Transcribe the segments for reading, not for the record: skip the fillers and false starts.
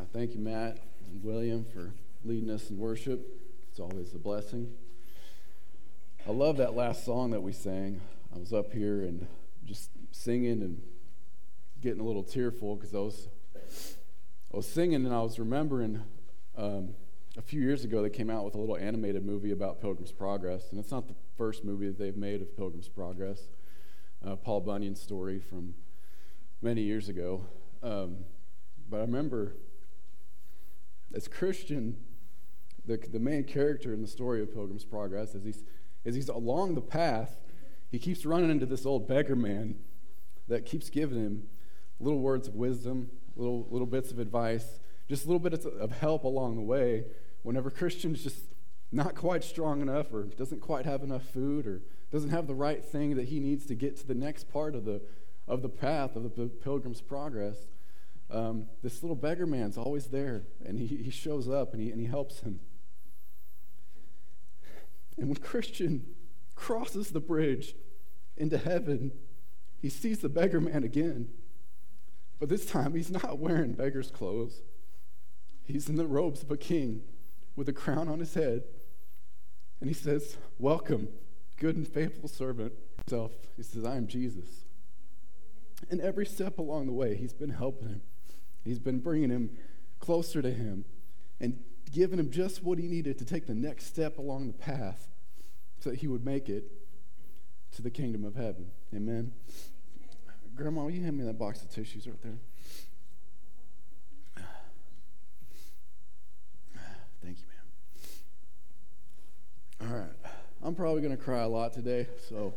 Thank you, Matt and William, for leading us in worship. It's always a blessing. I love that last song that we sang. I was up here and just singing and getting a little tearful because I was singing and I was remembering a few years ago they came out with a little animated movie about Pilgrim's Progress, and it's not the first movie that they've made of Pilgrim's Progress. Paul Bunyan's story from many years ago. But I remember, as Christian, the main character in the story of Pilgrim's Progress, as he's along the path, he keeps running into this old beggar man that keeps giving him little words of wisdom, little bits of advice, just little bits of help along the way. Whenever Christian's just not quite strong enough, or doesn't quite have enough food, or doesn't have the right thing that he needs to get to the next part of the path of the Pilgrim's Progress, this little beggar man's always there, and he shows up and he helps him. And when Christian crosses the bridge into heaven, he sees the beggar man again. But this time, he's not wearing beggar's clothes. He's in the robes of a king with a crown on his head. And he says, "Welcome, good and faithful servant." He says, "I am Jesus." And every step along the way, he's been helping him. He's been bringing him closer to him and giving him just what he needed to take the next step along the path so that he would make it to the kingdom of heaven. Amen. Grandma, will you hand me that box of tissues right there? Thank you, ma'am. All right. I'm probably going to cry a lot today, so...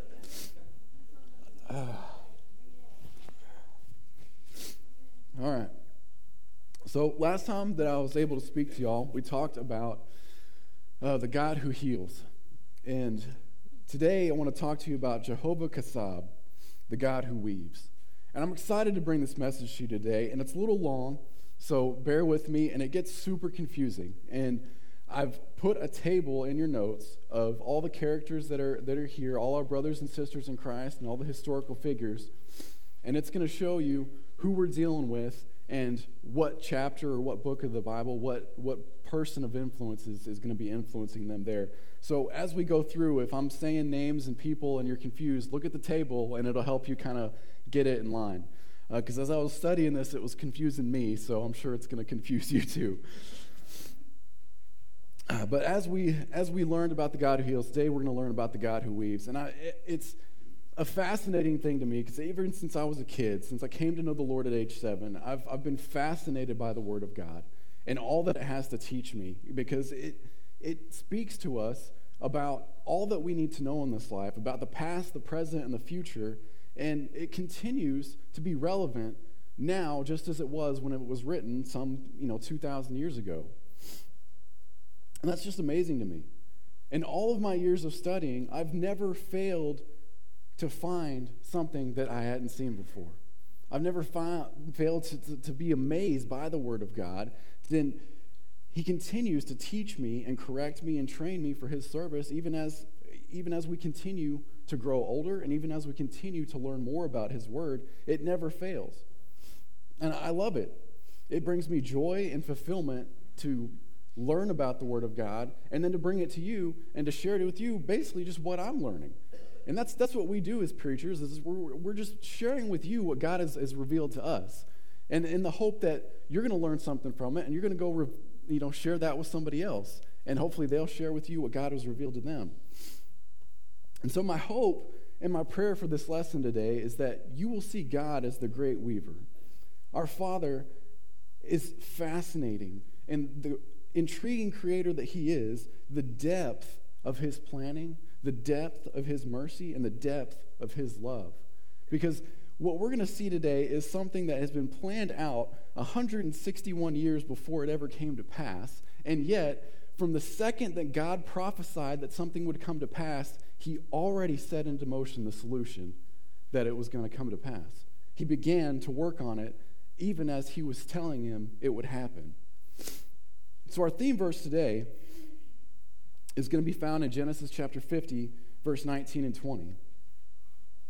All right. So last time that I was able to speak to y'all, we talked about the God who heals. And today I want to talk to you about Jehovah Kasab, the God who weaves. And I'm excited to bring this message to you today, and it's a little long, so bear with me, and it gets super confusing. And I've put a table in your notes of all the characters that are here, all our brothers and sisters in Christ, and all the historical figures. And it's going to show you who we're dealing with and what chapter or what book of the Bible, what person of influence is going to be influencing them there. So as we go through, if I'm saying names and people and you're confused, look at the table and it'll help you kind of get it in line. Because as I was studying this, it was confusing me, so I'm sure it's going to confuse you too. But as we learned about the God who heals, today we're going to learn about the God who weaves. And it's a fascinating thing to me, because even since I was a kid, since I came to know the Lord at age 7, I've been fascinated by the Word of God and all that it has to teach me, because it speaks to us about all that we need to know in this life, about the past, the present, and the future, and it continues to be relevant now just as it was when it was written some 2,000 years ago. And that's just amazing to me. In all of my years of studying, I've never failed to find something that I hadn't seen before. I've never failed to be amazed by the Word of God. Then He continues to teach me and correct me and train me for His service, even as we continue to grow older and even as we continue to learn more about His Word. It never fails. And I love it. It brings me joy and fulfillment to learn about the Word of God and then to bring it to you and to share it with you, basically just what I'm learning. And that's what we do as preachers, is we're just sharing with you what God has revealed to us. And in the hope that you're going to learn something from it, and you're going to go share that with somebody else. And hopefully they'll share with you what God has revealed to them. And so my hope and my prayer for this lesson today is that you will see God as the great weaver. Our Father is fascinating, and the intriguing creator that He is, the depth of His planning, the depth of His mercy, and the depth of His love. Because what we're going to see today is something that has been planned out 161 years before it ever came to pass, and yet, from the second that God prophesied that something would come to pass, He already set into motion the solution that it was going to come to pass. He began to work on it even as He was telling him it would happen. So our theme verse today is going to be found in Genesis chapter 50, verse 19 and 20.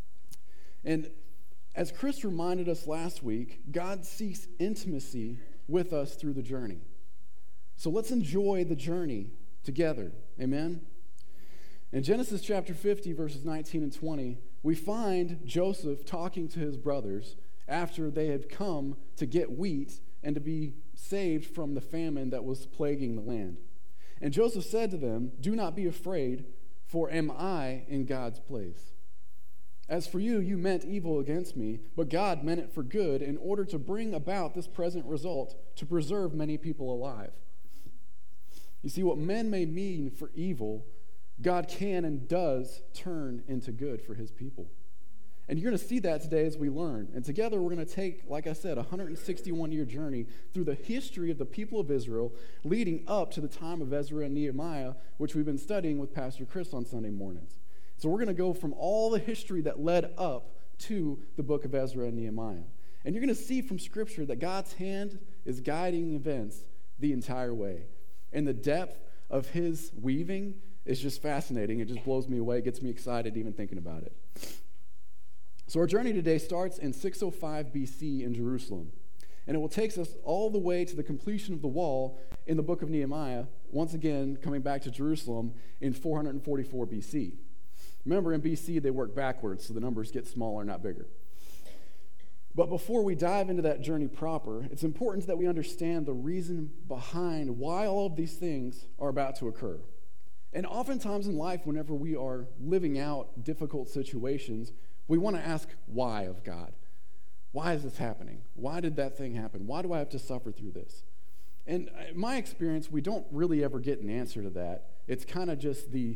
And as Chris reminded us last week, God seeks intimacy with us through the journey. So let's enjoy the journey together. Amen? In Genesis chapter 50, verses 19 and 20, we find Joseph talking to his brothers after they had come to get wheat and to be saved from the famine that was plaguing the land. And Joseph said to them, "Do not be afraid, for am I in God's place? As for you, you meant evil against me, but God meant it for good in order to bring about this present result, to preserve many people alive." You see, what men may mean for evil, God can and does turn into good for his people. And you're going to see that today as we learn. And together we're going to take, like I said, a 161-year journey through the history of the people of Israel leading up to the time of Ezra and Nehemiah, which we've been studying with Pastor Chris on Sunday mornings. So we're going to go from all the history that led up to the book of Ezra and Nehemiah. And you're going to see from Scripture that God's hand is guiding events the entire way. And the depth of his weaving is just fascinating. It just blows me away. It gets me excited even thinking about it. So our journey today starts in 605 BC in Jerusalem. And it will take us all the way to the completion of the wall in the book of Nehemiah, once again coming back to Jerusalem in 444 BC. Remember, in BC, they work backwards, so the numbers get smaller, not bigger. But before we dive into that journey proper, it's important that we understand the reason behind why all of these things are about to occur. And oftentimes in life, whenever we are living out difficult situations, we want to ask why of God. Why is this happening? Why did that thing happen? Why do I have to suffer through this? And in my experience, we don't really ever get an answer to that. It's kind of just the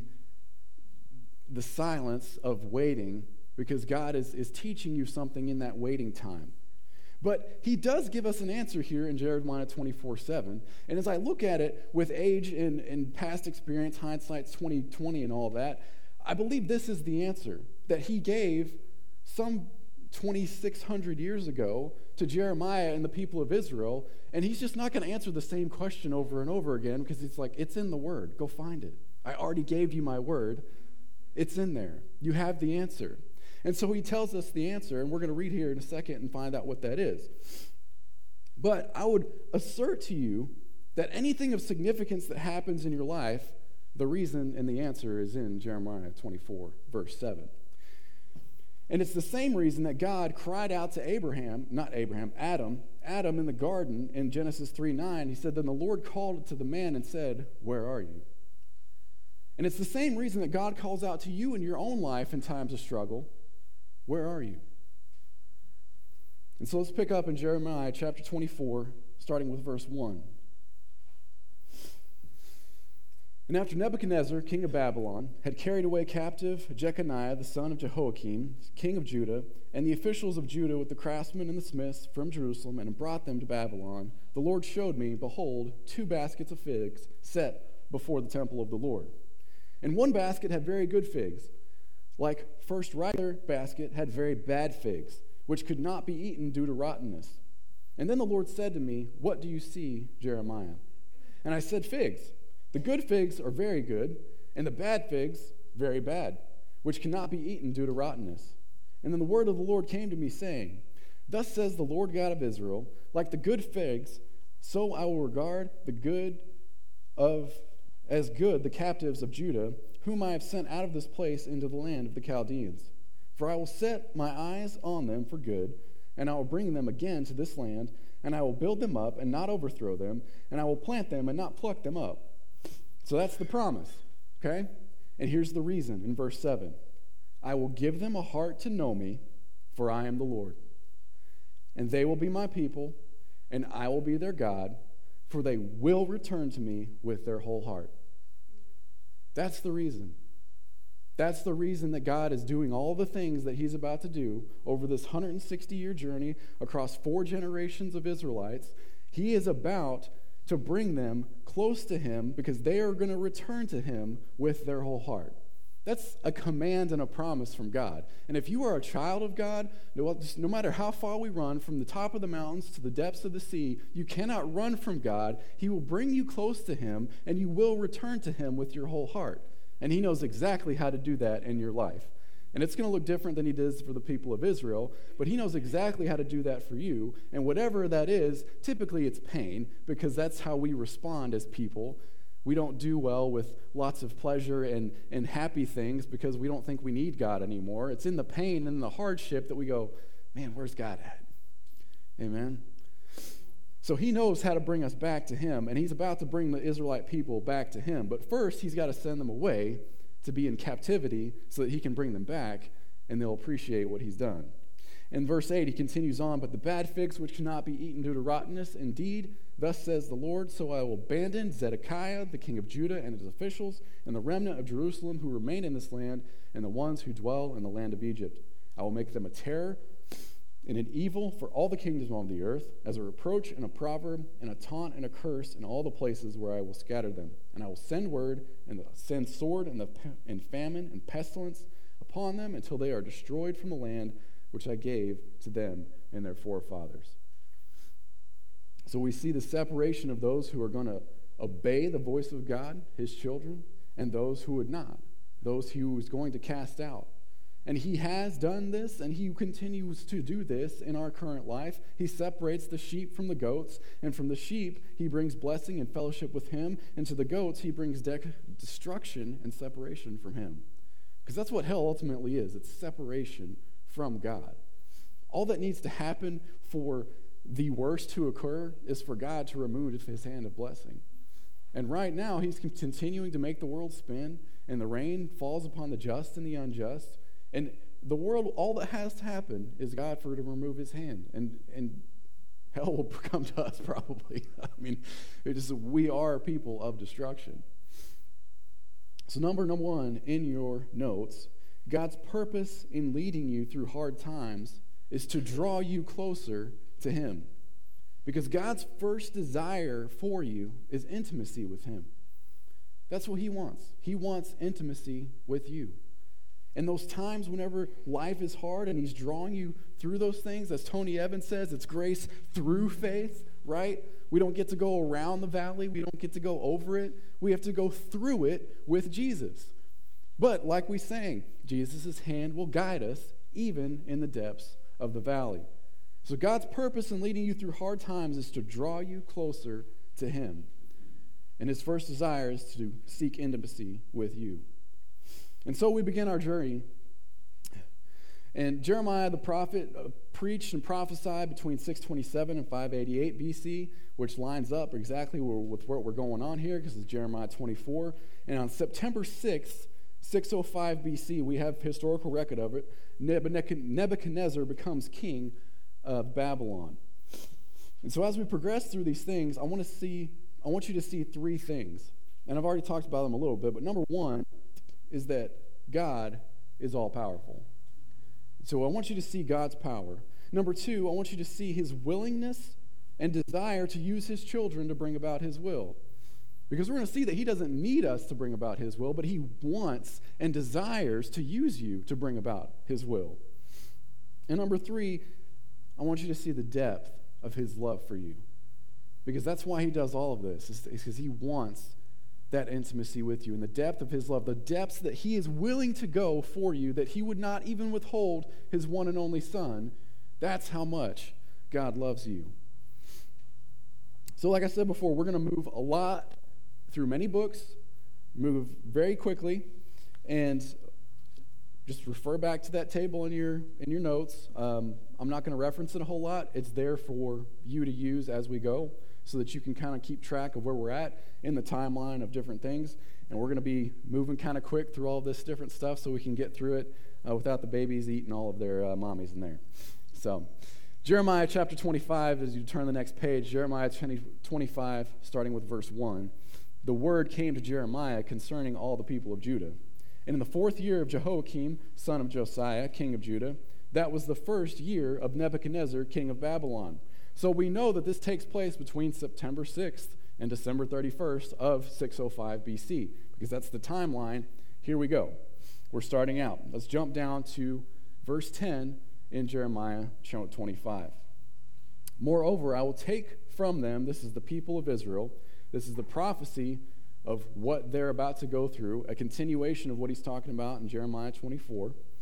silence of waiting, because God is teaching you something in that waiting time. But he does give us an answer here in Jeremiah 24:7. And as I look at it with age and past experience, hindsight's 20/20 and all that, I believe this is the answer that he gave some 2,600 years ago to Jeremiah and the people of Israel. And he's just not going to answer the same question over and over again, because it's like, it's in the word. Go find it. I already gave you my word. It's in there. You have the answer. And so he tells us the answer, and we're going to read here in a second and find out what that is. But I would assert to you that anything of significance that happens in your life, the reason and the answer is in Jeremiah 24, verse 7. And it's the same reason that God cried out to Adam in the garden in Genesis 3:9. He said, "Then the Lord called to the man and said, 'Where are you?'" And it's the same reason that God calls out to you in your own life in times of struggle. Where are you? And so let's pick up in Jeremiah chapter 24, starting with verse 1. "And after Nebuchadnezzar, king of Babylon, had carried away captive Jeconiah, the son of Jehoiakim, king of Judah, and the officials of Judah with the craftsmen and the smiths from Jerusalem, and brought them to Babylon, the Lord showed me, behold, 2 baskets of figs set before the temple of the Lord. And one basket had very good figs, like first rather basket had very bad figs, which could not be eaten due to rottenness. And then the Lord said to me, 'What do you see, Jeremiah?' And I said, 'Figs. The good figs are very good, and the bad figs very bad, which cannot be eaten due to rottenness.' And then the word of the Lord came to me, saying, 'Thus says the Lord God of Israel, like the good figs, so I will regard as good the captives of Judah, whom I have sent out of this place into the land of the Chaldeans. For I will set my eyes on them for good, and I will bring them again to this land, and I will build them up and not overthrow them, and I will plant them and not pluck them up.'" So that's the promise, okay? And here's the reason in verse 7. "I will give them a heart to know me, for I am the Lord. And they will be my people, and I will be their God, for they will return to me with their whole heart." That's the reason. That's the reason that God is doing all the things that he's about to do over this 160-year journey across 4 generations of Israelites. He is about to bring them close to him because they are going to return to him with their whole heart. That's a command and a promise from God. And if you are a child of God, no matter how far we run, from the top of the mountains to the depths of the sea, you cannot run from God. He will bring you close to him, and you will return to him with your whole heart. And he knows exactly how to do that in your life. And it's going to look different than he does for the people of Israel, but he knows exactly how to do that for you. And whatever that is, typically it's pain, because that's how we respond as people. We don't do well with lots of pleasure and happy things because we don't think we need God anymore. It's in the pain and the hardship that we go, man, where's God at? Amen? So he knows how to bring us back to him, and he's about to bring the Israelite people back to him. But first, he's got to send them away to be in captivity so that he can bring them back, and they'll appreciate what he's done. In verse 8, he continues on, but the bad figs which cannot be eaten due to rottenness, indeed, thus says the Lord, so I will abandon Zedekiah, the king of Judah, and his officials, and the remnant of Jerusalem who remain in this land, and the ones who dwell in the land of Egypt. I will make them a terror and an evil for all the kingdoms on the earth, as a reproach and a proverb and a taunt and a curse in all the places where I will scatter them. And I will send word and send sword and famine and pestilence upon them until they are destroyed from the land which I gave to them and their forefathers. So we see the separation of those who are going to obey the voice of God, his children, and those who would not, those he was going to cast out. And he has done this, and he continues to do this in our current life. He separates the sheep from the goats, and from the sheep, he brings blessing and fellowship with him, and to the goats, he brings destruction and separation from him. Because that's what hell ultimately is. It's separation from God. All that needs to happen for the worst to occur is for God to remove his hand of blessing. And right now, he's continuing to make the world spin, and the rain falls upon the just and the unjust. And the world, all that has to happen is God for to remove his hand. And hell will come to us probably. I mean, we are people of destruction. So number one in your notes, God's purpose in leading you through hard times is to draw you closer to him. Because God's first desire for you is intimacy with him. That's what he wants. He wants intimacy with you. And those times whenever life is hard and he's drawing you through those things, as Tony Evans says, it's grace through faith, right? We don't get to go around the valley. We don't get to go over it. We have to go through it with Jesus. But like we sang, Jesus' hand will guide us even in the depths of the valley. So God's purpose in leading you through hard times is to draw you closer to him. And his first desire is to seek intimacy with you. And so we begin our journey. And Jeremiah the prophet preached and prophesied between 627 and 588 BC, which lines up exactly with what we're going on here, because it's Jeremiah 24. And on September 6th, 605 BC, we have historical record of it. Nebuchadnezzar becomes king of Babylon. And so as we progress through these things, I want you to see three things. And I've already talked about them a little bit, but number one is that God is all-powerful. So I want you to see God's power. Number two, I want you to see his willingness and desire to use his children to bring about his will. Because we're going to see that he doesn't need us to bring about his will, but he wants and desires to use you to bring about his will. And number three, I want you to see the depth of his love for you. Because that's why he does all of this, is because he wants that intimacy with you, and the depth of his love, the depths that he is willing to go for you, that he would not even withhold his one and only son. That's how much God loves you. So like I said before, we're going to move a lot through many books, move very quickly, and just refer back to that table in your notes. I'm not going to reference it a whole lot. It's there for you to use as we go, so that you can kind of keep track of where we're at in the timeline of different things. And we're going to be moving kind of quick through all this different stuff so we can get through it without the babies eating all of their mommies in there. So Jeremiah chapter 25, as you turn the next page, Jeremiah 25, starting with verse 1. The word came to Jeremiah concerning all the people of Judah. And in the 4th year of Jehoiakim, son of Josiah, king of Judah, that was the 1st year of Nebuchadnezzar, king of Babylon. So we know that this takes place between September 6th and December 31st of 605 BC, because that's the timeline. Here we go. We're starting out. Let's jump down to verse 10 in Jeremiah 25. Moreover, I will take from them, this is the people of Israel, this is the prophecy of what they're about to go through, a continuation of what he's talking about in Jeremiah 24.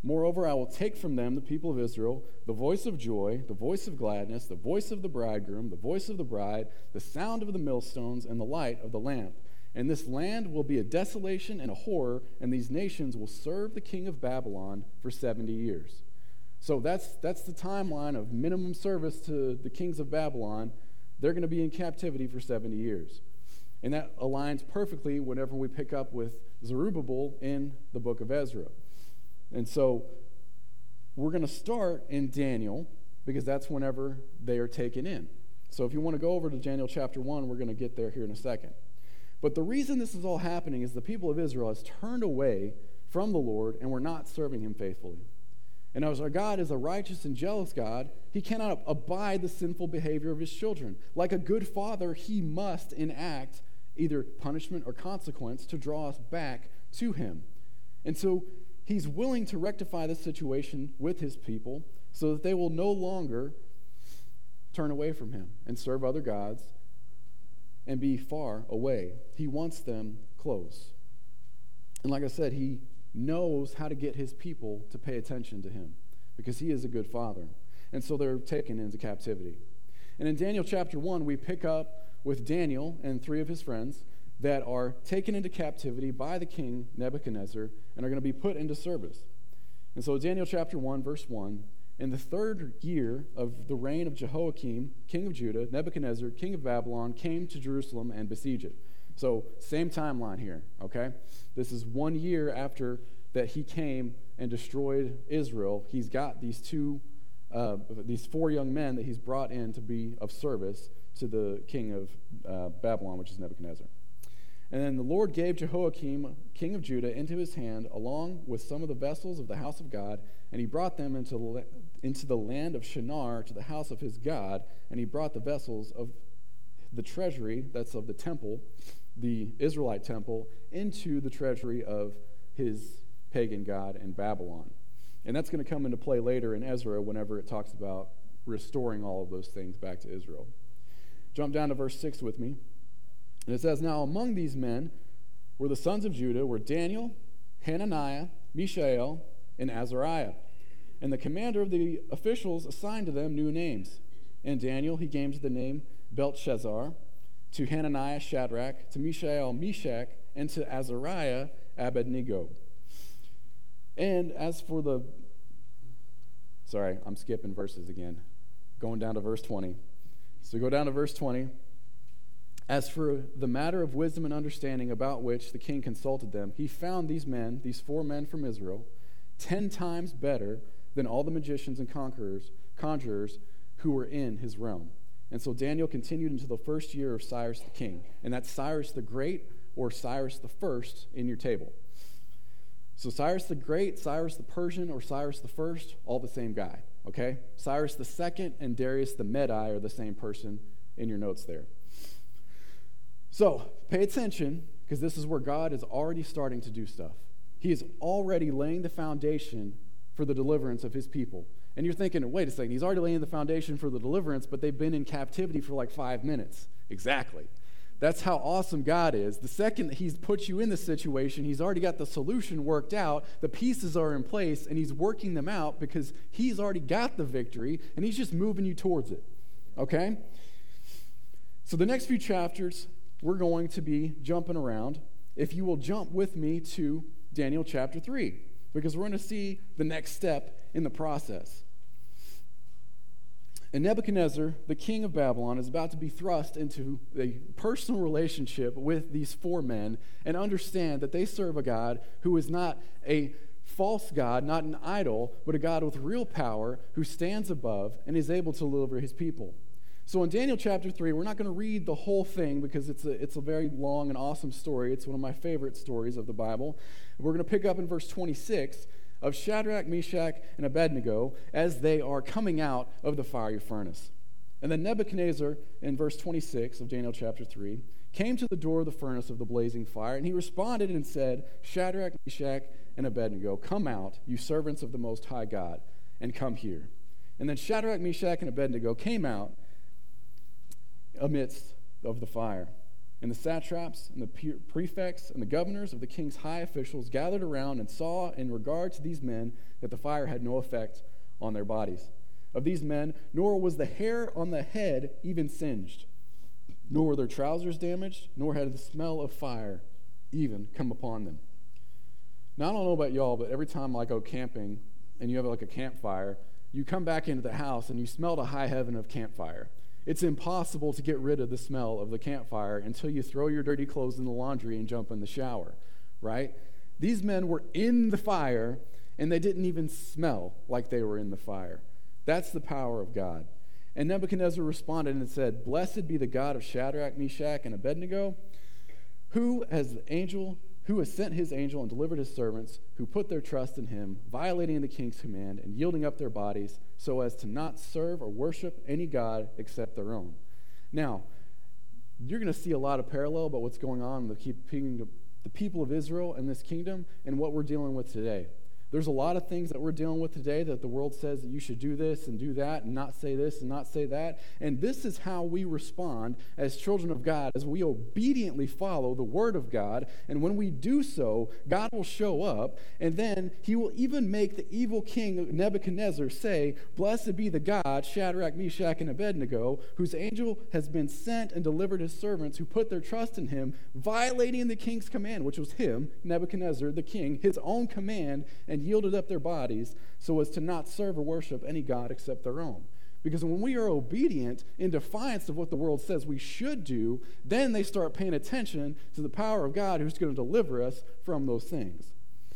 Moreover, I will take from them, the people of Israel, the voice of joy, the voice of gladness, the voice of the bridegroom, the voice of the bride, the sound of the millstones, and the light of the lamp. And this land will be a desolation and a horror, and these nations will serve the king of Babylon for 70 years. So that's the timeline of minimum service to the kings of Babylon. They're going to be in captivity for 70 years. And that aligns perfectly whenever we pick up with Zerubbabel in the book of Ezra. And so we're going to start in Daniel because that's whenever they are taken in. So if you want to go over to Daniel chapter 1, we're going to get there here in a second. But the reason this is all happening is the people of Israel has turned away from the Lord and were not serving him faithfully. And as our God is a righteous and jealous God, he cannot abide the sinful behavior of his children. Like a good father, he must enact either punishment or consequence to draw us back to him. And so he's willing to rectify this situation with his people so that they will no longer turn away from him and serve other gods and be far away. He wants them close. And like I said, he knows how to get his people to pay attention to him because he is a good father. And so they're taken into captivity. And in Daniel chapter 1, we pick up with Daniel and 3 of his friends that are taken into captivity by the king Nebuchadnezzar and are going to be put into service. And so Daniel chapter 1, verse 1, in the 3rd year of the reign of Jehoiakim, king of Judah, Nebuchadnezzar, king of Babylon, came to Jerusalem and besieged it. So same timeline here, okay? This is 1 year after that he came and destroyed Israel. He's got these 4 young men that he's brought in to be of service to the king of Babylon, which is Nebuchadnezzar. And then the Lord gave Jehoiakim, king of Judah, into his hand, along with some of the vessels of the house of God, and he brought them into the land of Shinar to the house of his God, and he brought the vessels of the treasury, that's of the temple, the Israelite temple, into the treasury of his pagan god in Babylon. And that's going to come into play later in Ezra whenever it talks about restoring all of those things back to Israel. Jump down to verse 6 with me. And it says, Now among these men were the sons of Judah, were Daniel, Hananiah, Mishael, and Azariah. And the commander of the officials assigned to them new names. And Daniel he gave the name Belteshazzar, to Hananiah Shadrach, to Mishael Meshach, and to Azariah Abednego. And as for I'm skipping verses again, going down to verse 20. So go down to verse 20. As for the matter of wisdom and understanding about which the king consulted them, he found these 4 men from Israel, 10 times better than all the magicians and conjurers who were in his realm. And so Daniel continued into the 1st year of Cyrus the king. And that's Cyrus the Great or Cyrus the First in your table. So Cyrus the Great, Cyrus the Persian, or Cyrus the First, all the same guy, okay? Cyrus the Second and Darius the Medi are the same person in your notes there. So pay attention, because this is where God is already starting to do stuff. He is already laying the foundation for the deliverance of his people. And you're thinking, wait a second, he's already laying the foundation for the deliverance, but they've been in captivity for like 5 minutes. Exactly. That's how awesome God is. The second that he's put you in this situation, he's already got the solution worked out, the pieces are in place, and he's working them out because he's already got the victory, and he's just moving you towards it. Okay? So the next few chapters, we're going to be jumping around. If you will jump with me to Daniel chapter 3, because we're going to see the next step in the process. And Nebuchadnezzar, the king of Babylon, is about to be thrust into a personal relationship with these 4 men and understand that they serve a God who is not a false God, not an idol, but a God with real power who stands above and is able to deliver his people. So in Daniel chapter 3, we're not going to read the whole thing because it's a very long and awesome story. It's one of my favorite stories of the Bible. We're going to pick up in verse 26 of Shadrach, Meshach, and Abednego as they are coming out of the fiery furnace. And then Nebuchadnezzar, in verse 26 of Daniel chapter 3, came to the door of the furnace of the blazing fire, and he responded and said, Shadrach, Meshach, and Abednego, come out, you servants of the Most High God, and come here. And then Shadrach, Meshach, and Abednego came out amidst of the fire. And the satraps and the prefects and the governors of the king's high officials gathered around and saw in regard to these men that the fire had no effect on their bodies. Of these men, nor was the hair on the head even singed, nor were their trousers damaged, nor had the smell of fire even come upon them. Now, I don't know about y'all, but every time I go camping and you have like a campfire, you come back into the house and you smell the high heaven of campfire. It's impossible to get rid of the smell of the campfire until you throw your dirty clothes in the laundry and jump in the shower, right? These men were in the fire, and they didn't even smell like they were in the fire. That's the power of God. And Nebuchadnezzar responded and said, "Blessed be the God of Shadrach, Meshach, and Abednego, who has sent his angel and delivered his servants, who put their trust in him, violating the king's command and yielding up their bodies so as to not serve or worship any god except their own." Now, you're going to see a lot of parallel about what's going on with the people of Israel and this kingdom and what we're dealing with today. There's a lot of things that we're dealing with today that the world says that you should do this and do that and not say this and not say that. And this is how we respond as children of God, as we obediently follow the word of God. And when we do so, God will show up, and then he will even make the evil king Nebuchadnezzar say, "Blessed be the God, Shadrach, Meshach, and Abednego, whose angel has been sent and delivered his servants who put their trust in him, violating the king's command," which was him, Nebuchadnezzar, the king, his own command, and yielded up their bodies so as to not serve or worship any god except their own. Because when we are obedient in defiance of what the world says we should do, then they start paying attention to the power of God who's going to deliver us from those things.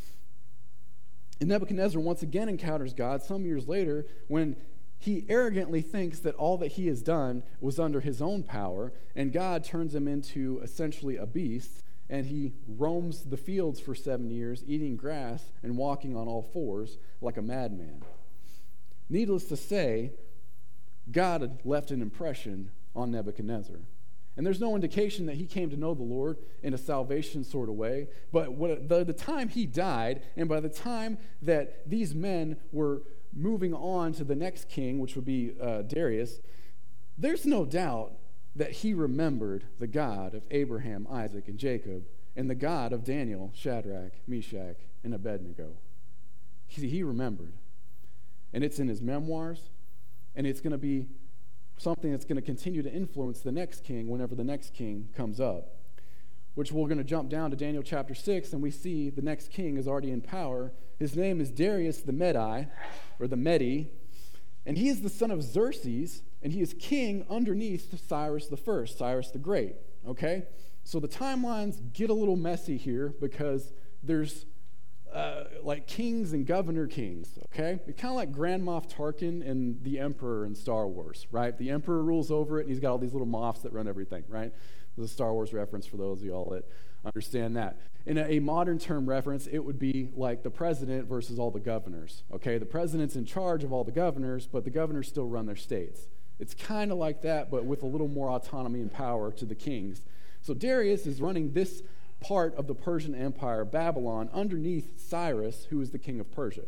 And Nebuchadnezzar once again encounters God some years later when he arrogantly thinks that all that he has done was under his own power, and God turns him into essentially a beast. And he roams the fields for 7 years, eating grass and walking on all fours like a madman. Needless to say, God had left an impression on Nebuchadnezzar. And there's no indication that he came to know the Lord in a salvation sort of way. But by the time he died, and by the time that these men were moving on to the next king, which would be Darius, there's no doubt that he remembered the God of Abraham, Isaac, and Jacob, and the God of Daniel, Shadrach, Meshach, and Abednego. He remembered. And it's in his memoirs, and it's going to be something that's going to continue to influence the next king whenever the next king comes up, which we're going to jump down to Daniel chapter 6, and we see the next king is already in power. His name is Darius the Mede, and he is the son of Xerxes, and he is king underneath Cyrus the First, Cyrus the Great, okay? So the timelines get a little messy here because there's like kings and governor kings, okay? It's kind of like Grand Moff Tarkin and the Emperor in Star Wars, right? The Emperor rules over it, and he's got all these little moffs that run everything, right? There's a Star Wars reference for those of y'all that understand that. In a modern term reference, it would be like the president versus all the governors, okay? The president's in charge of all the governors, but the governors still run their states. It's kind of like that, but with a little more autonomy and power to the kings. So Darius is running this part of the Persian Empire, Babylon, underneath Cyrus, who is the king of Persia.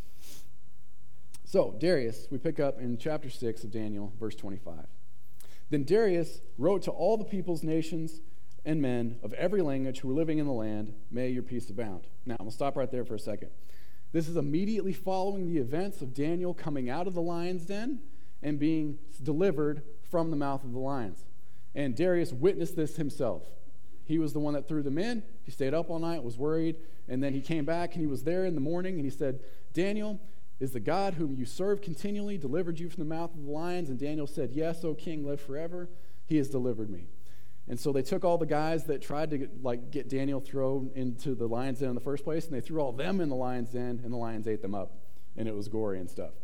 So Darius, we pick up in chapter 6 of Daniel, verse 25. Then Darius wrote to all the peoples, nations, and men of every language who were living in the land, "May your peace abound." Now, I'm going to stop right there for a second. This is immediately following the events of Daniel coming out of the lion's den and being delivered from the mouth of the lions. And Darius witnessed this himself. He was the one that threw them in. He stayed up all night, was worried, and then he came back and he was there in the morning and he said, "Daniel, is the God whom you serve continually delivered you from the mouth of the lions?" And Daniel said, "Yes, O king, live forever. He has delivered me." And so they took all the guys that tried to get Daniel thrown into the lion's den in the first place, and they threw all them in the lion's den, and the lions ate them up, and it was gory and stuff.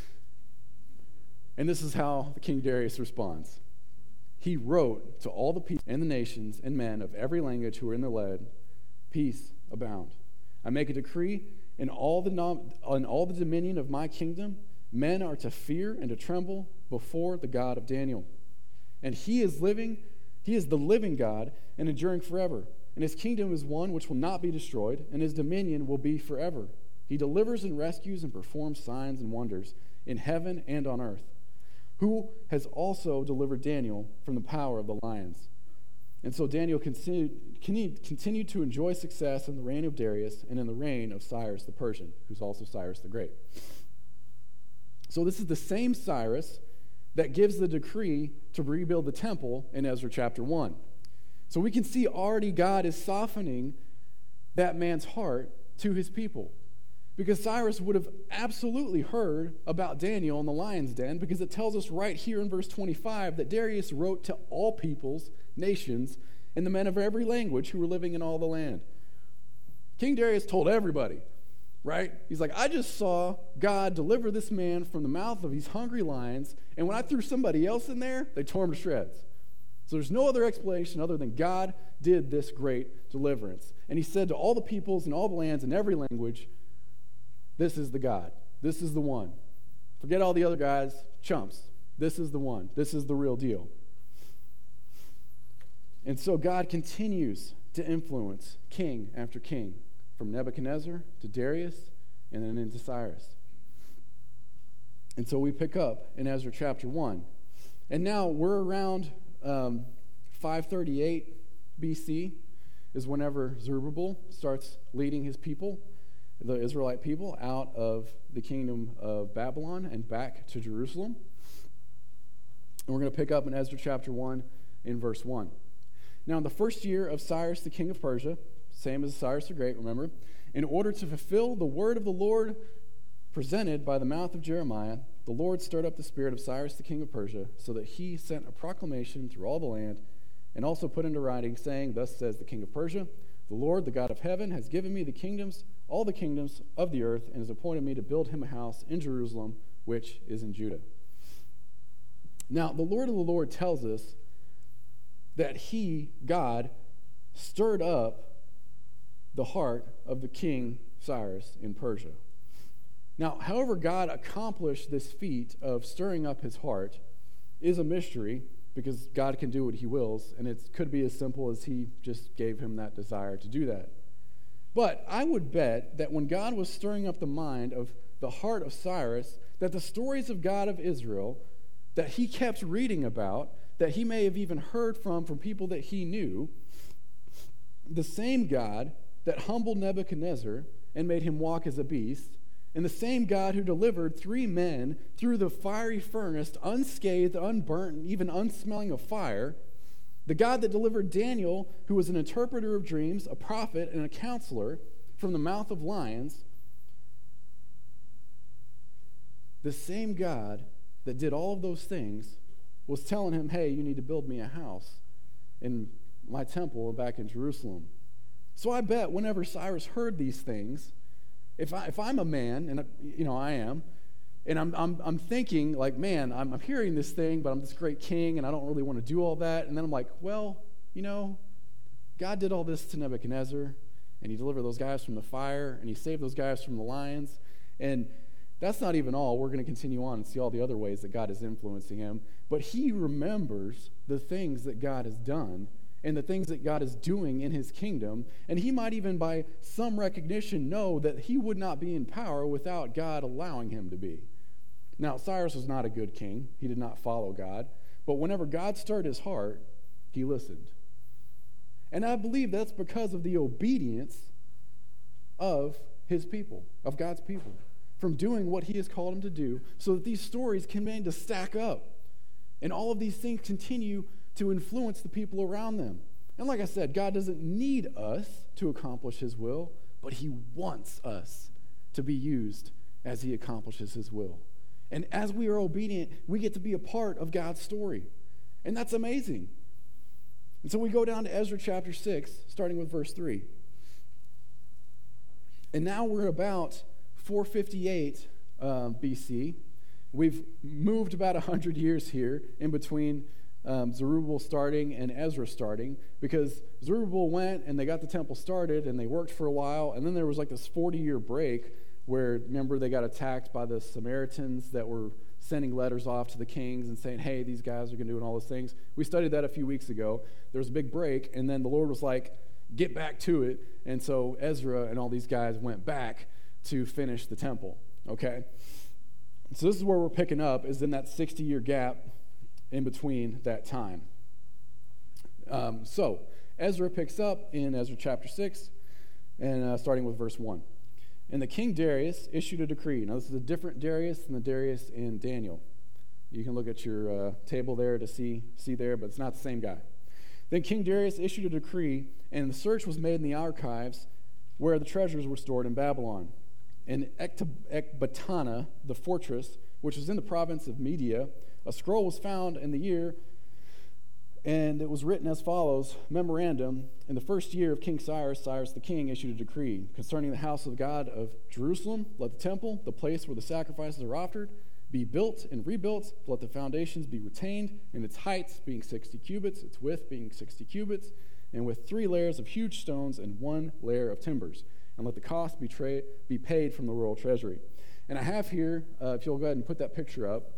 And this is how King Darius responds. He wrote to all the people and the nations and men of every language who were in the land, "Peace abound. I make a decree in all the dominion of my kingdom, men are to fear and to tremble before the God of Daniel. And he is the living God and enduring forever. And his kingdom is one which will not be destroyed, and his dominion will be forever. He delivers and rescues and performs signs and wonders in heaven and on earth. Who has also delivered Daniel from the power of the lions." And so Daniel continued to enjoy success in the reign of Darius and in the reign of Cyrus the Persian, who's also Cyrus the Great. So this is the same Cyrus that gives the decree to rebuild the temple in Ezra chapter 1. So we can see already God is softening that man's heart to his people. Because Cyrus would have absolutely heard about Daniel in the lion's den, because it tells us right here in verse 25 that Darius wrote to all peoples, nations, and the men of every language who were living in all the land. King Darius told everybody, right? He's like, I just saw God deliver this man from the mouth of these hungry lions, and when I threw somebody else in there, they tore him to shreds. So there's no other explanation other than God did this great deliverance. And he said to all the peoples and all the lands and every language, this is the God. This is the one. Forget all the other guys, chumps. This is the one. This is the real deal. And so God continues to influence king after king, from Nebuchadnezzar to Darius and then into Cyrus. And so we pick up in Ezra chapter 1. And now we're around 538 BC is whenever Zerubbabel starts leading his people, the Israelite people, out of the kingdom of Babylon and back to Jerusalem. And we're going to pick up in Ezra chapter 1 in verse 1. Now, in the first year of Cyrus the king of Persia, same as Cyrus the Great, remember, in order to fulfill the word of the Lord presented by the mouth of Jeremiah, the Lord stirred up the spirit of Cyrus the king of Persia, so that he sent a proclamation through all the land, and also put into writing, saying, Thus says the king of Persia, the Lord, the God of heaven, has given me the kingdoms, all the kingdoms of the earth, and has appointed me to build him a house in Jerusalem, which is in Judah. Now, the Lord of the Lord tells us that he, God, stirred up the heart of the king Cyrus in Persia. Now, however God accomplished this feat of stirring up his heart is a mystery, because God can do what he wills, and it could be as simple as he just gave him that desire to do that. But I would bet that when God was stirring up the mind of the heart of Cyrus, that the stories of God of Israel that he kept reading about, that he may have even heard from people that he knew, the same God that humbled Nebuchadnezzar and made him walk as a beast, and the same God who delivered 3 men through the fiery furnace, unscathed, unburnt, and even unsmelling of fire, the God that delivered Daniel, who was an interpreter of dreams, a prophet, and a counselor, from the mouth of lions, the same God that did all of those things was telling him, hey, you need to build me a house in my temple back in Jerusalem. So I bet whenever Cyrus heard these things, if I'm a man, and I am, and I'm thinking like, man, I'm hearing this thing, but I'm this great king, and I don't really want to do all that. And then I'm like, well, God did all this to Nebuchadnezzar, and he delivered those guys from the fire, and he saved those guys from the lions. And that's not even all. We're going to continue on and see all the other ways that God is influencing him. But he remembers the things that God has done and the things that God is doing in his kingdom. And he might even, by some recognition, know that he would not be in power without God allowing him to be. Now, Cyrus was not a good king. He did not follow God. But whenever God stirred his heart, he listened. And I believe that's because of the obedience of his people, of God's people, from doing what he has called him to do, so that these stories can begin to stack up. And all of these things continue to influence the people around them. And like I said, God doesn't need us to accomplish his will, but he wants us to be used as he accomplishes his will. And as we are obedient, we get to be a part of God's story. And that's amazing. And so we go down to Ezra chapter 6, starting with verse 3. And now we're about 458 BC. We've moved about 100 years here in between Zerubbabel starting and Ezra starting, because Zerubbabel went and they got the temple started and they worked for a while, and then there was like this 40-year break where, remember, they got attacked by the Samaritans that were sending letters off to the kings and saying, hey, these guys are going to do all those things. We studied that a few weeks ago. There was a big break, and then the Lord was like, get back to it. And so Ezra and all these guys went back to finish the temple, okay? So this is where we're picking up, is in that 60-year gap in between that time. So Ezra picks up in Ezra chapter 6, and starting with verse 1. And the king Darius issued a decree. Now, this is a different Darius than the Darius in Daniel. You can look at your table there to see there, but it's not the same guy. Then King Darius issued a decree, and the search was made in the archives where the treasures were stored in Babylon. In Ecbatana, the fortress, which was in the province of Media, a scroll was found in the year, and it was written as follows: Memorandum, in the first year of King Cyrus the king issued a decree concerning the house of God of Jerusalem. Let the temple, the place where the sacrifices are offered, be built and rebuilt. Let the foundations be retained, and its heights being 60 cubits, its width being 60 cubits, and with 3 layers of huge stones and 1 layer of timbers. And let the cost be paid from the royal treasury. And I have here, if you'll go ahead and put that picture up,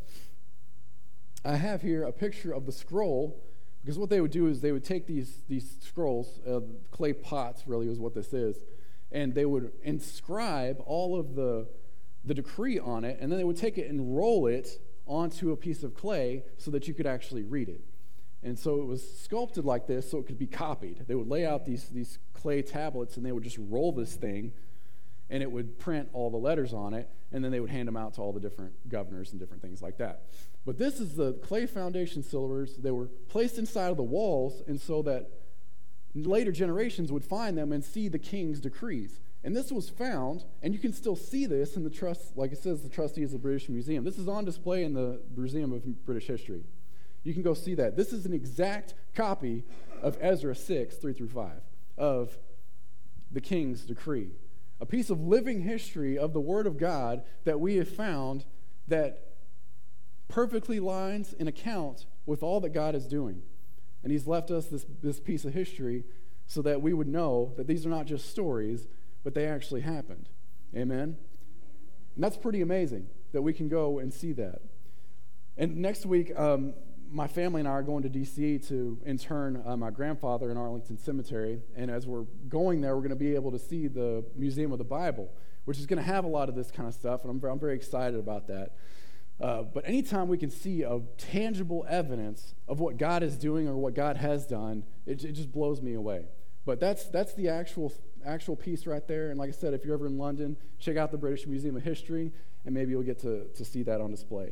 I have here a picture of the scroll, because what they would do is they would take these scrolls, clay pots really is what this is, and they would inscribe all of the decree on it, and then they would take it and roll it onto a piece of clay so that you could actually read it. And so it was sculpted like this so it could be copied. They would lay out these clay tablets, and they would just roll this thing, and it would print all the letters on it, and then they would hand them out to all the different governors and different things like that. But this is the clay foundation pillars. They were placed inside of the walls, and so that later generations would find them and see the king's decrees. And this was found, and you can still see this in the trust, like it says, the trustees of the British Museum. This is on display in the Museum of British History. You can go see that. This is an exact copy of Ezra 6, 3-5, of the king's decree. A piece of living history of the Word of God that we have found that perfectly lines in account with all that God is doing. And He's left us this piece of history so that we would know that these are not just stories, but they actually happened. Amen? And that's pretty amazing that we can go and see that. And next week, my family and I are going to D.C. to intern my grandfather in Arlington Cemetery. And as we're going there, we're going to be able to see the Museum of the Bible, which is going to have a lot of this kind of stuff, and I'm very excited about that. But anytime we can see a tangible evidence of what God is doing or what God has done, it just blows me away. But that's the actual piece right there. And like I said, if you're ever in London, check out the British Museum of History, and maybe you'll get to see that on display.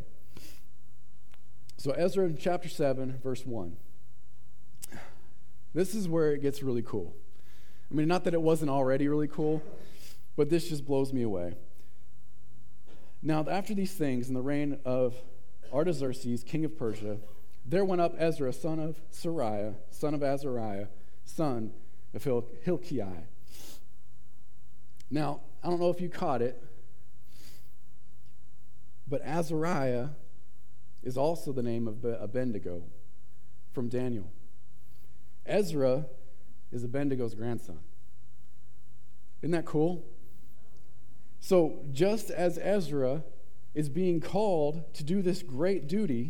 So Ezra chapter 7, verse 1. This is where it gets really cool. I mean, not that it wasn't already really cool, but this just blows me away. Now, after these things, in the reign of Artaxerxes, king of Persia, there went up Ezra, son of Seraiah, son of Azariah, son of Hilkiah. Now, I don't know if you caught it, but Azariah is also the name of Abednego from Daniel. Ezra is Abednego's grandson. Isn't that cool? So just as Ezra is being called to do this great duty,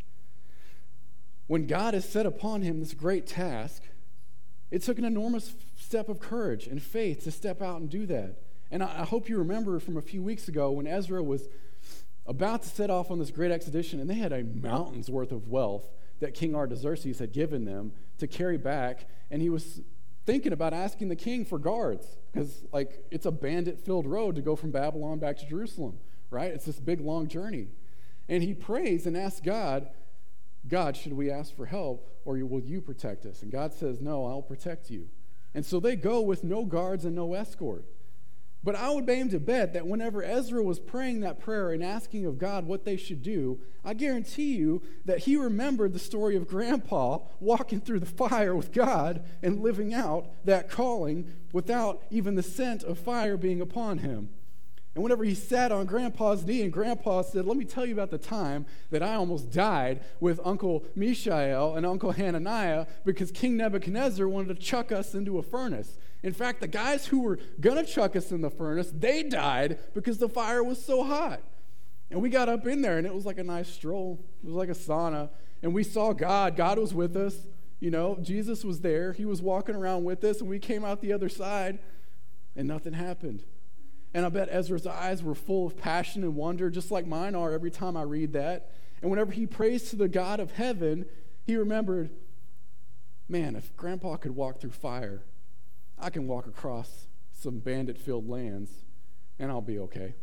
when God has set upon him this great task, it took an enormous step of courage and faith to step out and do that. And I hope you remember from a few weeks ago when Ezra was about to set off on this great expedition, and they had a mountain's worth of wealth that King Artaxerxes had given them to carry back, and he was thinking about asking the king for guards, because it's a bandit-filled road to go from Babylon back to Jerusalem, right? It's this big, long journey. And he prays and asks God, should we ask for help, or will you protect us? And God says, no, I'll protect you. And so they go with no guards and no escort. But I would aim to bet that whenever Ezra was praying that prayer and asking of God what they should do, I guarantee you that he remembered the story of Grandpa walking through the fire with God and living out that calling without even the scent of fire being upon him. And whenever he sat on Grandpa's knee and Grandpa said, let me tell you about the time that I almost died with Uncle Mishael and Uncle Hananiah because King Nebuchadnezzar wanted to chuck us into a furnace. In fact, the guys who were going to chuck us in the furnace, they died because the fire was so hot. And we got up in there, and it was like a nice stroll. It was like a sauna. And we saw God. God was with us. Jesus was there. He was walking around with us, and we came out the other side, and nothing happened. And I bet Ezra's eyes were full of passion and wonder, just like mine are every time I read that. And whenever he prays to the God of heaven, he remembered, man, if Grandpa could walk through fire, I can walk across some bandit-filled lands, and I'll be okay.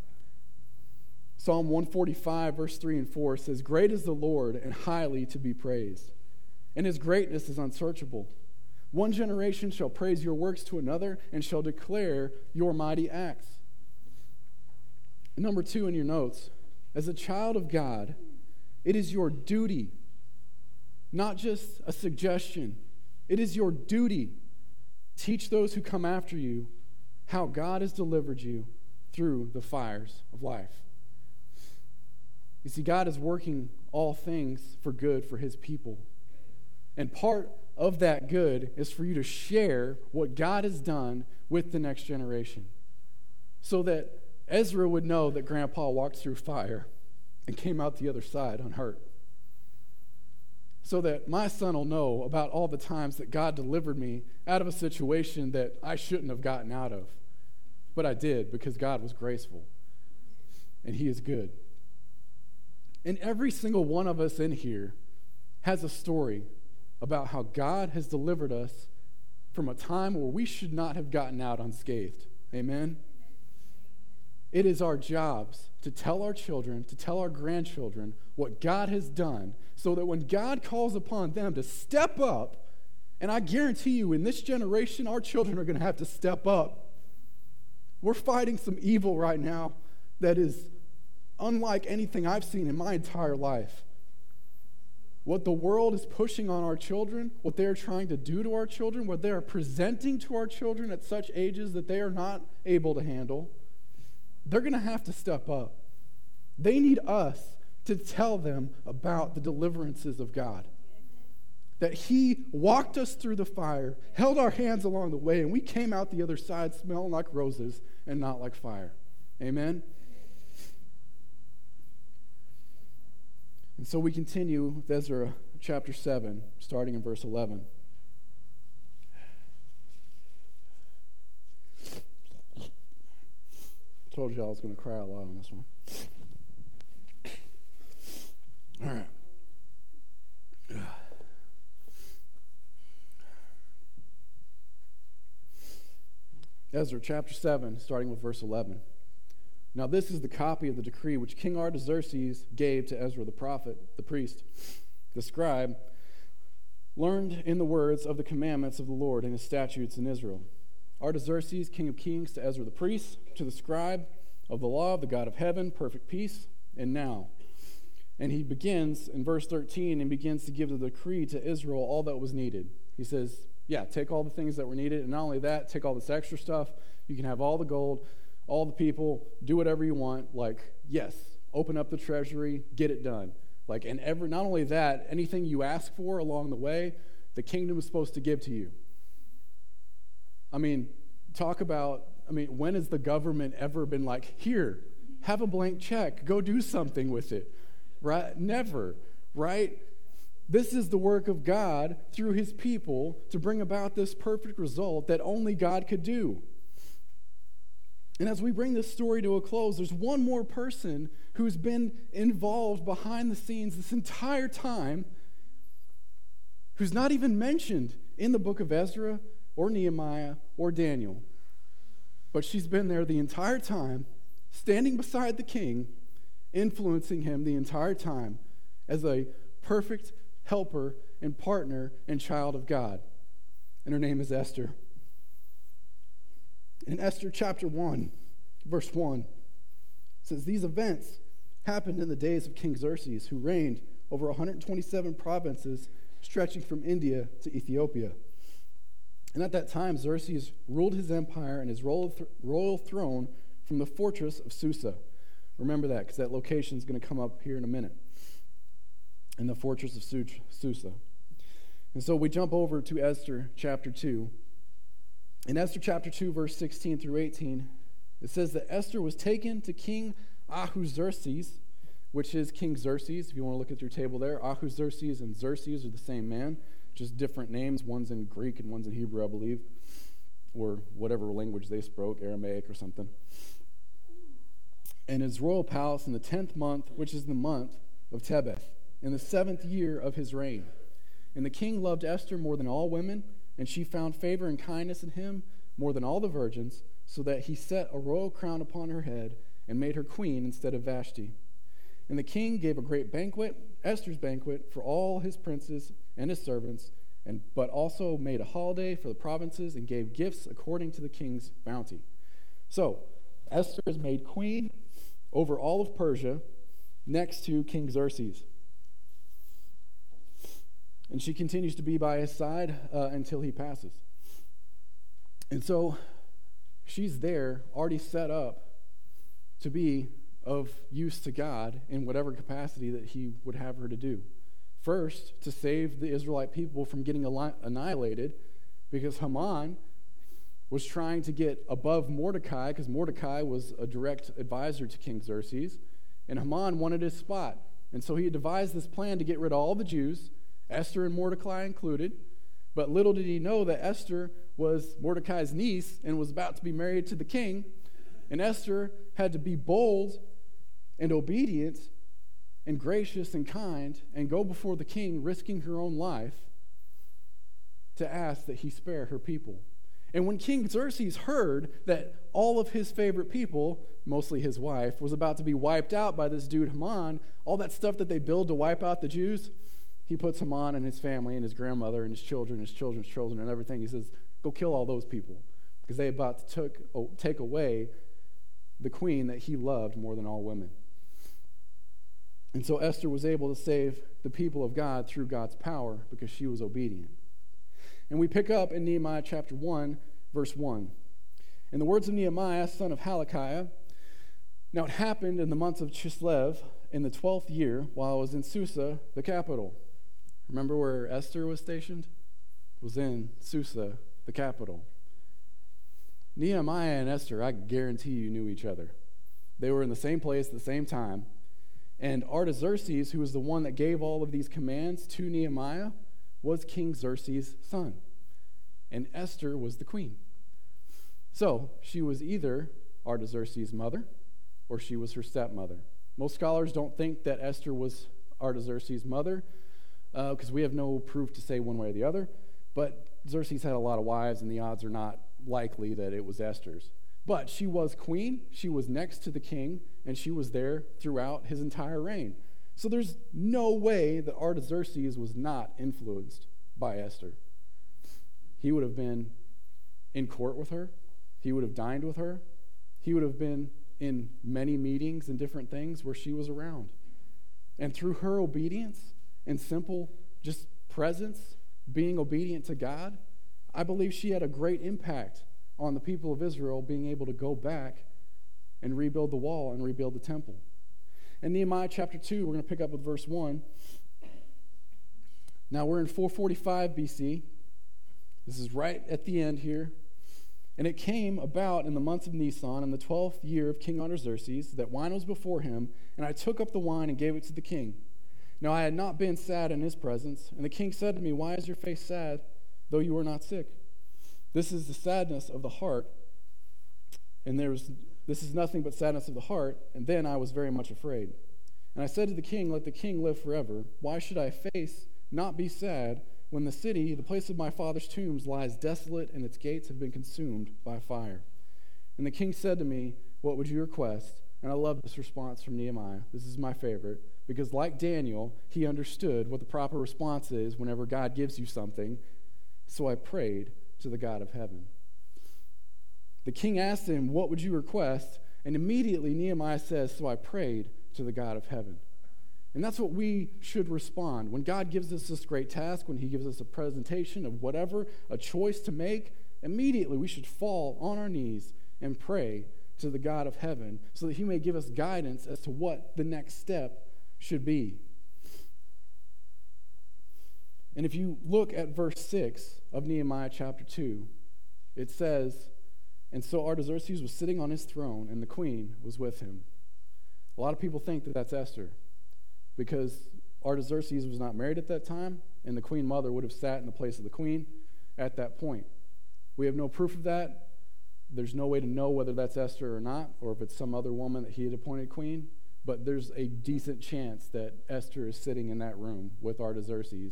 Psalm 145, verse 3 and 4 says, "Great is the Lord and highly to be praised, and his greatness is unsearchable. One generation shall praise your works to another and shall declare your mighty acts." Number 2 in your notes, as a child of God, it is your duty, not just a suggestion, it is your duty to teach those who come after you how God has delivered you through the fires of life. You see, God is working all things for good for his people. And part of that good is for you to share what God has done with the next generation, so that Ezra would know that Grandpa walked through fire and came out the other side unhurt. So that my son will know about all the times that God delivered me out of a situation that I shouldn't have gotten out of. But I did, because God was graceful and he is good. And every single one of us in here has a story about how God has delivered us from a time where we should not have gotten out unscathed. Amen? It is our jobs to tell our children, to tell our grandchildren what God has done, so that when God calls upon them to step up, and I guarantee you in this generation, our children are going to have to step up. We're fighting some evil right now that is unlike anything I've seen in my entire life. What the world is pushing on our children, what they're trying to do to our children, what they are presenting to our children at such ages that they are not able to handle, they're going to have to step up. They need us to tell them about the deliverances of God. That he walked us through the fire, held our hands along the way, and we came out the other side smelling like roses and not like fire. Amen? And so we continue with Ezra chapter 7, starting in verse 11. Told you I was going to cry out loud on this one. All right. Ezra chapter 7, starting with verse 11. Now this is the copy of the decree which King Artaxerxes gave to Ezra the prophet, the priest, the scribe, learned in the words of the commandments of the Lord and his statutes in Israel. Artaxerxes, king of kings, to Ezra the priest, to the scribe of the law of the God of heaven, perfect peace, and now. And he begins in verse 13 and begins to give the decree to Israel all that was needed. He says, yeah, take all the things that were needed, and not only that, take all this extra stuff. You can have all the gold, all the people, do whatever you want. Like, yes, open up the treasury, get it done. Like, and not only that, anything you ask for along the way, the kingdom is supposed to give to you. I mean, when has the government ever been like, here, have a blank check, go do something with it, right? Never, right? This is the work of God through his people to bring about this perfect result that only God could do. And as we bring this story to a close, there's one more person who's been involved behind the scenes this entire time, who's not even mentioned in the book of Ezra or Nehemiah or Daniel. But she's been there the entire time, standing beside the king, influencing him the entire time as a perfect helper and partner and child of God. And her name is Esther. In Esther chapter 1, verse 1, it says, "These events happened in the days of King Xerxes, who reigned over 127 provinces stretching from India to Ethiopia. And at that time, Xerxes ruled his empire and his royal throne from the fortress of Susa." Remember that, because that location is going to come up here in a minute. In the fortress of Susa. And so we jump over to Esther chapter 2. In Esther chapter 2, verse 16 through 18, it says that Esther was taken to King Ahasuerus, which is King Xerxes. If you want to look at your table there, Ahasuerus and Xerxes are the same man, just different names. One's in Greek and one's in Hebrew, I believe, or whatever language they spoke, Aramaic or something. And his royal palace in the 10th month, which is the month of Tebeth, in the 7th year of his reign. And the king loved Esther more than all women, and she found favor and kindness in him more than all the virgins, so that he set a royal crown upon her head and made her queen instead of Vashti. And the king gave a great banquet, Esther's banquet, for all his princes and his servants, but also made a holiday for the provinces and gave gifts according to the king's bounty. So, Esther is made queen over all of Persia next to King Xerxes. And she continues to be by his side until he passes. And so, she's there, already set up to be of use to God in whatever capacity that he would have her to do. First, to save the Israelite people from getting annihilated, because Haman was trying to get above Mordecai, because Mordecai was a direct advisor to King Xerxes, and Haman wanted his spot. And so he had devised this plan to get rid of all the Jews, Esther and Mordecai included, but little did he know that Esther was Mordecai's niece and was about to be married to the king, and Esther had to be bold and obedient and gracious and kind and go before the king, risking her own life, to ask that he spare her people. And when King Xerxes heard that all of his favorite people, mostly his wife, was about to be wiped out by this dude Haman, all that stuff that they build to wipe out the Jews, he puts Haman and his family and his grandmother and his children's children and everything. He says, go kill all those people, because they about to take away the queen that he loved more than all women. And so Esther was able to save the people of God through God's power because she was obedient. And we pick up in Nehemiah chapter 1, verse 1. In the words of Nehemiah, son of Hilkiah, now it happened in the month of Chislev, in the 12th year, while I was in Susa, the capital. Remember where Esther was stationed? It was in Susa, the capital. Nehemiah and Esther, I guarantee you, knew each other. They were in the same place at the same time. And Artaxerxes, who was the one that gave all of these commands to Nehemiah, was King Xerxes' son. And Esther was the queen. So she was either Artaxerxes' mother or she was her stepmother. Most scholars don't think that Esther was Artaxerxes' mother because we have no proof to say one way or the other. But Xerxes had a lot of wives, and the odds are not likely that it was Esther's. But she was queen, she was next to the king, and she was there throughout his entire reign. So there's no way that Artaxerxes was not influenced by Esther. He would have been in court with her. He would have dined with her. He would have been in many meetings and different things where she was around. And through her obedience and simple just presence, being obedient to God, I believe she had a great impact on the people of Israel being able to go back and rebuild the wall and rebuild the temple. In Nehemiah chapter 2, we're going to pick up with verse 1. Now we're in 445 BC. This is right at the end here. And it came about in the months of Nisan, in the 12th year of King Artaxerxes, that wine was before him, and I took up the wine and gave it to the king. Now I had not been sad in his presence, and the king said to me, why is your face sad, though you are not sick? This is the sadness of the heart, and this is nothing but sadness of the heart. And then I was very much afraid. And I said to the king, let the king live forever. Why should I face not be sad when the city, the place of my father's tombs, lies desolate and its gates have been consumed by fire? And the king said to me, what would you request? And I love this response from Nehemiah. This is my favorite, because like Daniel, he understood what the proper response is whenever God gives you something. So I prayed to the God of heaven. The king asked him, what would you request? And immediately Nehemiah says, so I prayed to the God of heaven. And that's what we should respond. When God gives us this great task, when he gives us a presentation of whatever, a choice to make, immediately we should fall on our knees and pray to the God of heaven so that he may give us guidance as to what the next step should be. And if you look at verse 6 of Nehemiah chapter 2, it says, and so Artaxerxes was sitting on his throne, and the queen was with him. A lot of people think that that's Esther, because Artaxerxes was not married at that time, and the queen mother would have sat in the place of the queen at that point. We have no proof of that. There's no way to know whether that's Esther or not, or if it's some other woman that he had appointed queen, but there's a decent chance that Esther is sitting in that room with Artaxerxes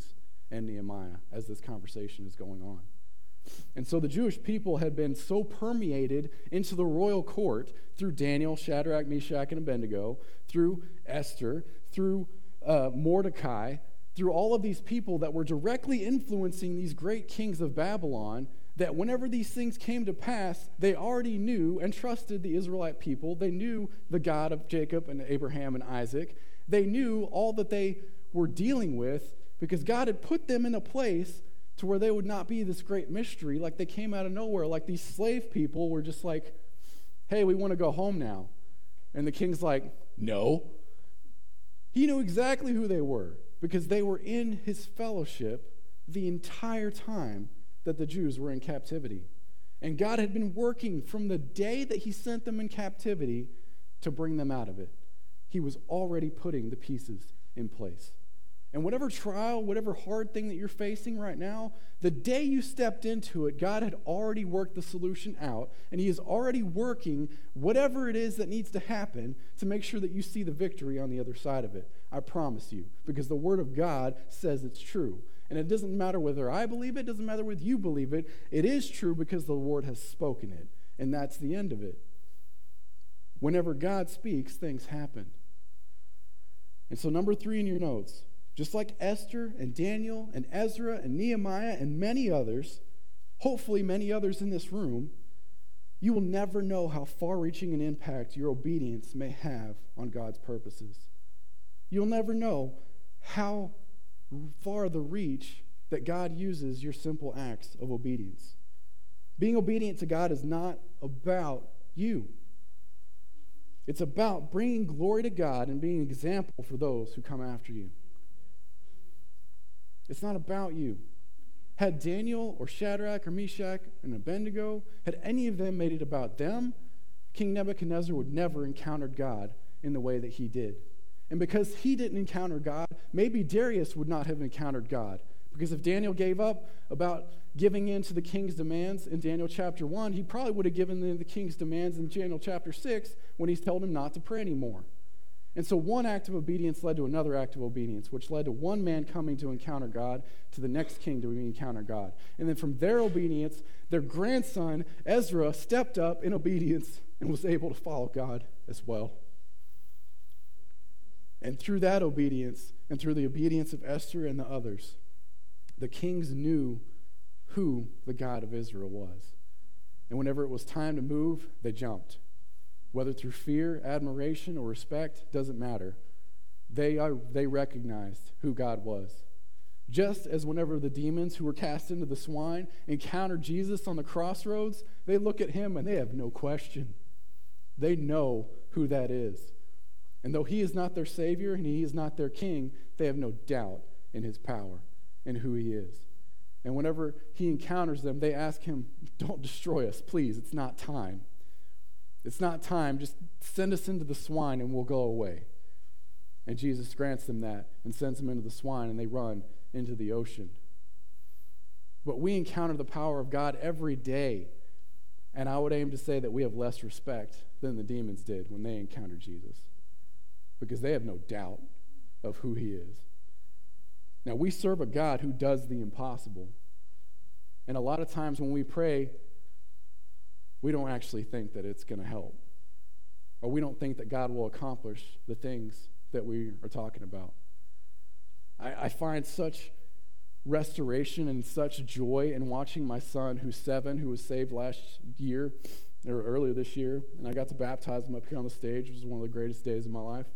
and Nehemiah as this conversation is going on. And so the Jewish people had been so permeated into the royal court through Daniel, Shadrach, Meshach, and Abednego, through Esther, through Mordecai, through all of these people that were directly influencing these great kings of Babylon, that whenever these things came to pass, they already knew and trusted the Israelite people. They knew the God of Jacob and Abraham and Isaac. They knew all that they were dealing with because God had put them in a place to where they would not be this great mystery, like they came out of nowhere, like these slave people were just like, hey, we want to go home now. And the king's like, no. He knew exactly who they were because they were in his fellowship the entire time that the Jews were in captivity. And God had been working from the day that he sent them in captivity to bring them out of it. He was already putting the pieces in place. And whatever trial, whatever hard thing that you're facing right now, the day you stepped into it, God had already worked the solution out, and he is already working whatever it is that needs to happen to make sure that you see the victory on the other side of it. I promise you, because the Word of God says it's true. And it doesn't matter whether I believe it, doesn't matter whether you believe it. It is true because the Lord has spoken it, and that's the end of it. Whenever God speaks, things happen. And so number 3 in your notes, just like Esther and Daniel and Ezra and Nehemiah and many others, hopefully many others in this room, you will never know how far-reaching an impact your obedience may have on God's purposes. You'll never know how far the reach that God uses your simple acts of obedience. Being obedient to God is not about you. It's about bringing glory to God and being an example for those who come after you. It's not about you. Had Daniel or Shadrach or Meshach and Abednego, had any of them made it about them, King Nebuchadnezzar would never encountered God in the way that he did. And because he didn't encounter God, maybe Darius would not have encountered God. Because if Daniel gave up about giving in to the king's demands in Daniel chapter 1, he probably would have given in the king's demands in Daniel chapter 6 when he's told him not to pray anymore. And so one act of obedience led to another act of obedience, which led to one man coming to encounter God, to the next king to encounter God. And then from their obedience, their grandson, Ezra, stepped up in obedience and was able to follow God as well. And through that obedience, and through the obedience of Esther and the others, the kings knew who the God of Israel was. And whenever it was time to move, they jumped. Whether through fear, admiration, or respect, doesn't matter. They recognized who God was. Just as whenever the demons who were cast into the swine encountered Jesus on the crossroads, they look at him and they have no question. They know who that is. And though he is not their Savior and he is not their King, they have no doubt in his power and who he is. And whenever he encounters them, they ask him, don't destroy us, please. It's not time. It's not time. Just send us into the swine and we'll go away. And Jesus grants them that and sends them into the swine and they run into the ocean. But we encounter the power of God every day. And I would aim to say that we have less respect than the demons did when they encountered Jesus. Because they have no doubt of who he is. Now, we serve a God who does the impossible. And a lot of times when we pray, we don't actually think that it's going to help. Or we don't think that God will accomplish the things that we are talking about. I find such restoration and such joy in watching my son, who's 7, who was saved last year, or earlier this year, and I got to baptize him up here on the stage. It was one of the greatest days of my life.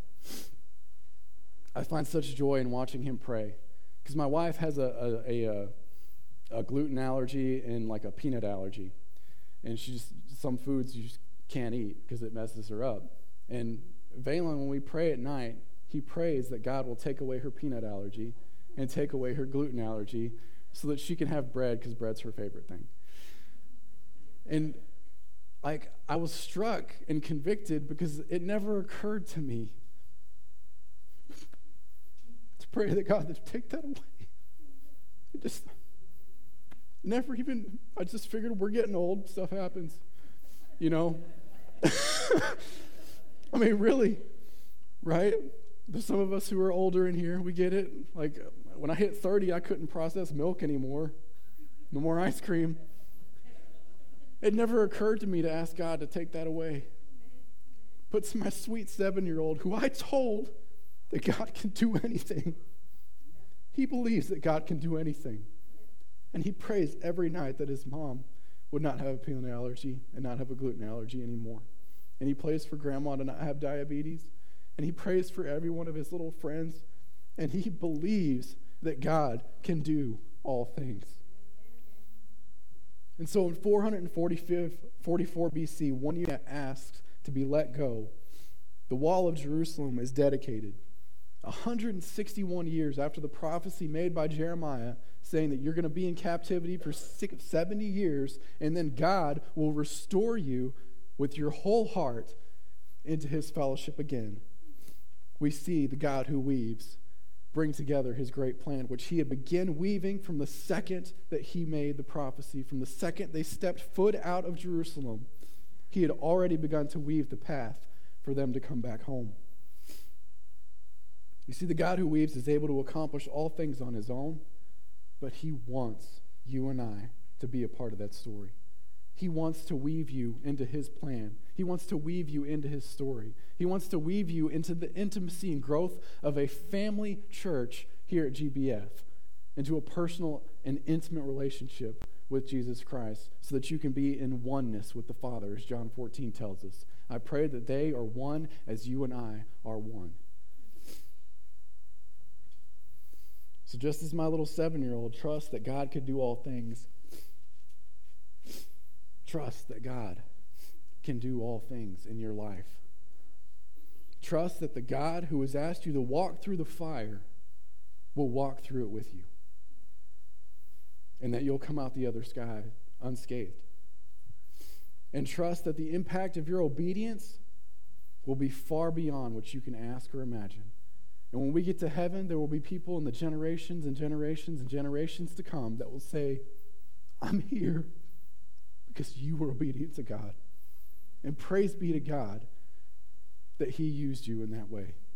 I find such joy in watching him pray. Because my wife has a gluten allergy and like a peanut allergy. And some foods you just can't eat because it messes her up. And Valen, when we pray at night, he prays that God will take away her peanut allergy and take away her gluten allergy so that she can have bread because bread's her favorite thing. And I was struck and convicted because it never occurred to me to pray that God would take that away. It just never even, I just figured we're getting old, stuff happens, you know? I mean, really, right? There's some of us who are older in here, we get it. Like, when I hit 30, I couldn't process milk anymore. No more ice cream. It never occurred to me to ask God to take that away. But my sweet 7-year-old, who I told that God can do anything, he believes that God can do anything. And he prays every night that his mom would not have a peanut allergy and not have a gluten allergy anymore. And he prays for grandma to not have diabetes. And he prays for every one of his little friends. And he believes that God can do all things. And so in 444 BC, one year asks to be let go, the wall of Jerusalem is dedicated. 161 years after the prophecy made by Jeremiah saying that you're going to be in captivity for 70 years, and then God will restore you with your whole heart into his fellowship again. We see the God who weaves bring together his great plan, which he had begun weaving from the second that he made the prophecy. From the second they stepped foot out of Jerusalem, he had already begun to weave the path for them to come back home. You see, the God who weaves is able to accomplish all things on his own, but he wants you and I to be a part of that story. He wants to weave you into his plan. He wants to weave you into his story. He wants to weave you into the intimacy and growth of a family church here at GBF, into a personal and intimate relationship with Jesus Christ, so that you can be in oneness with the Father, as John 14 tells us. I pray that they are one as you and I are one. So just as my little 7-year-old trusts that God could do all things, trust that God can do all things in your life. Trust that the God who has asked you to walk through the fire will walk through it with you, and that you'll come out the other side unscathed. And trust that the impact of your obedience will be far beyond what you can ask or imagine. And when we get to heaven, there will be people in the generations and generations and generations to come that will say, I'm here because you were obedient to God. And praise be to God that he used you in that way.